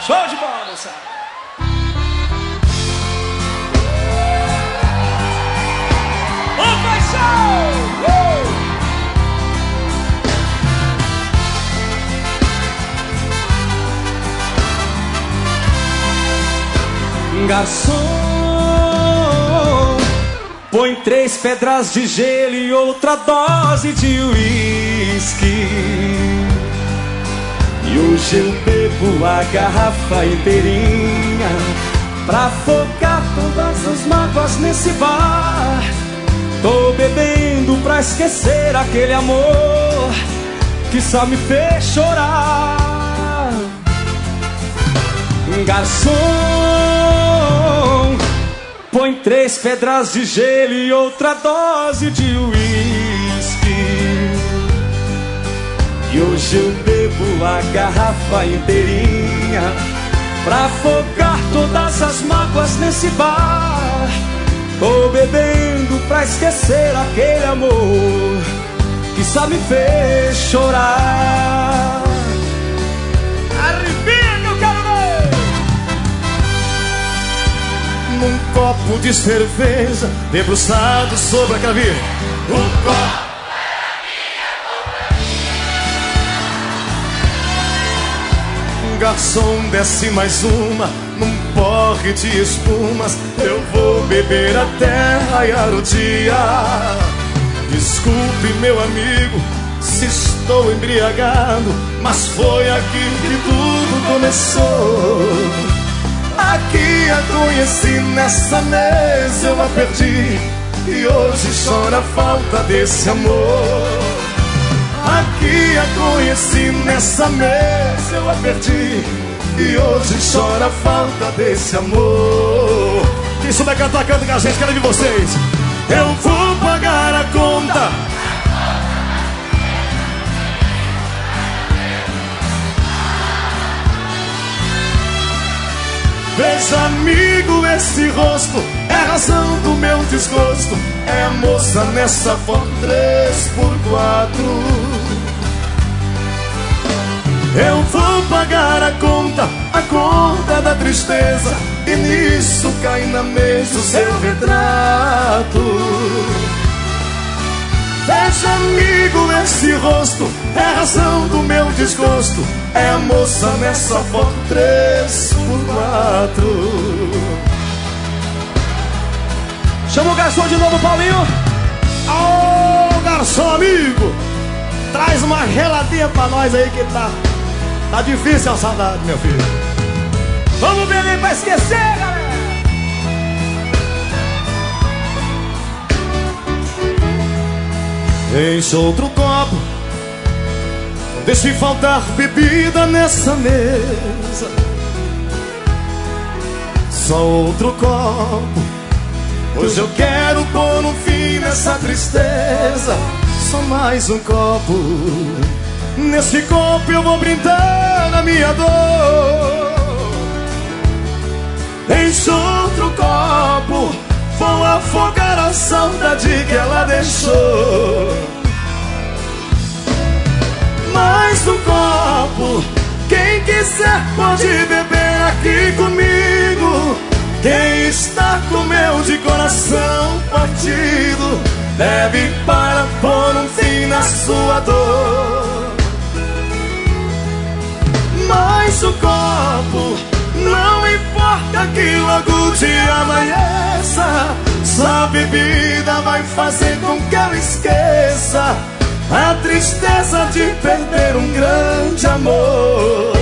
Show de bola, moçada. Garçom, põe 3 pedras de gelo e outra dose de uísque. E hoje eu bebo a garrafa inteirinha pra afogar todas as mágoas nesse bar. Tô bebendo pra esquecer aquele amor que só me fez chorar. Garçom, põe 3 pedras de gelo e outra dose de uísque. E hoje eu bebo a garrafa inteirinha pra afogar todas as mágoas nesse bar. Tô bebendo pra esquecer aquele amor que só me fez chorar. Arrepia que eu quero ver! Num copo de cerveja, debruçado sobre a cravir. Um copo garçom, desce mais uma num porre de espumas. Eu vou beber até raiar o dia. Desculpe, meu amigo, se estou embriagado, mas foi aqui que tudo começou. Aqui a conheci, nessa mesa eu a perdi, e hoje chora a falta desse amor. Aqui a conheci, nessa mesa eu a perdi, e hoje chora a falta desse amor. Quem souber cantar, canta com a gente, quero de vocês. Eu vou pagar a conta. Veja, amigo, esse rosto é a razão do meu desgosto. É a moça nessa foto 3x4. Eu vou pagar a conta da tristeza, e nisso cai na mesa o seu retrato. Veja, amigo, esse rosto é a razão do meu desgosto. É a moça nessa foto 3x4. Chama o garçom de novo, Paulinho. Ô, garçom amigo, traz uma geladinha pra nós aí que tá difícil a saudade, meu filho. Vamos beber pra esquecer, galera. Enche outro copo, não deixe faltar bebida nessa mesa. Só outro copo, hoje eu quero pôr um fim nessa tristeza. Só mais um copo, nesse copo eu vou brindar a minha dor. Enche outro copo, vou afogar a saudade que ela deixou. Mais um copo, quem quiser pode beber aqui comigo. Quem está com meu de coração partido bebe para pôr um fim na sua dor. Mais um copo, não importa que logo o dia amanheça, só a bebida vai fazer com que eu esqueça a tristeza de perder um grande amor.